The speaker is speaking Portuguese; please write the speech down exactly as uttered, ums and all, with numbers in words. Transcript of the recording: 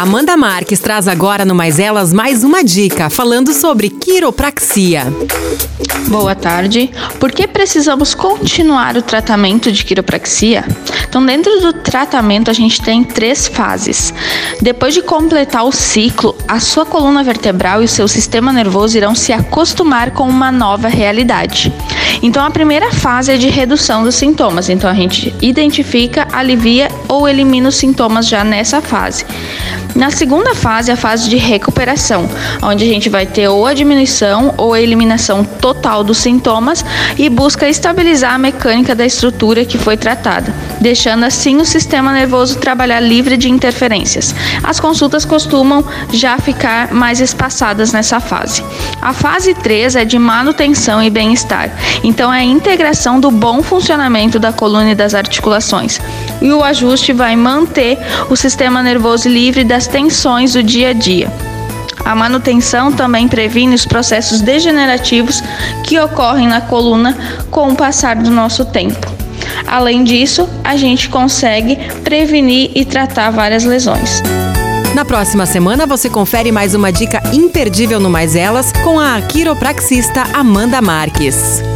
Amanda Marques traz agora no Mais Elas mais uma dica, falando sobre quiropraxia. Boa tarde. Por que precisamos continuar o tratamento de quiropraxia? Então, dentro do tratamento, a gente tem três fases. Depois de completar o ciclo, a sua coluna vertebral e o seu sistema nervoso irão se acostumar com uma nova realidade. Então, a primeira fase é de redução dos sintomas. Então, a gente identifica, alivia ou elimina os sintomas já nessa fase. Na segunda fase, a fase de recuperação, onde a gente vai ter ou a diminuição ou a eliminação total dos sintomas e busca estabilizar a mecânica da estrutura que foi tratada, deixando assim o sistema nervoso trabalhar livre de interferências. As consultas costumam já ficar mais espaçadas nessa fase. A fase três é de manutenção e bem-estar, então é a integração do bom funcionamento da coluna e das articulações. E o ajuste vai manter o sistema nervoso livre das tensões do dia a dia. A manutenção também previne os processos degenerativos que ocorrem na coluna com o passar do nosso tempo. Além disso, a gente consegue prevenir e tratar várias lesões. Na próxima semana você confere mais uma dica imperdível no Mais Elas com a quiropraxista Amanda Marques.